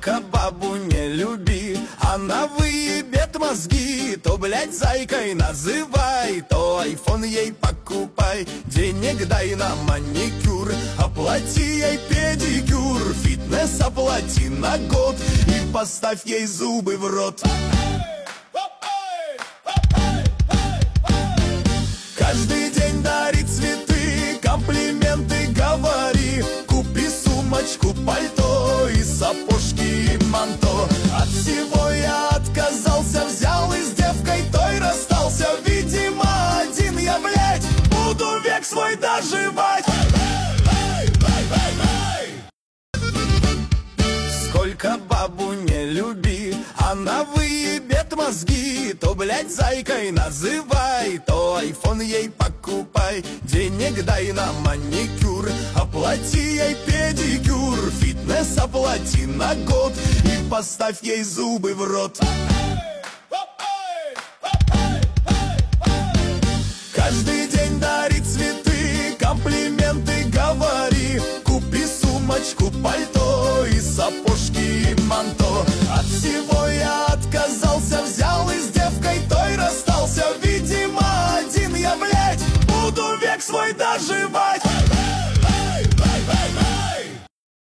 Сколько бабу не люби, она выебет мозги. То, блядь, зайкой называй, то айфон ей покупай. Денег дай на маникюр, оплати ей педикюр. Фитнес оплати на год и поставь ей зубы в рот. Каждый день дари цветы, комплименты говори. Купи сумочку, пальто и сапожки и манто. От всего я отказался, взял и с девкой той расстался. Видимо, один я, блядь, буду век свой доживать. Сколько бабу не люби, она выебет мозги. То, блядь, зайкой называй, то айфон ей покупай. Денег дай на маникюр, оплати ей педикюр. Фитнес оплати на год и поставь ей зубы в рот. Каждый день дари цветы, комплименты говори. Купи сумочку, пальто и сапожки и манто. От всего я отказался, взял и с девкой той расстался. Видимо, один я, блядь, буду век свой доживать.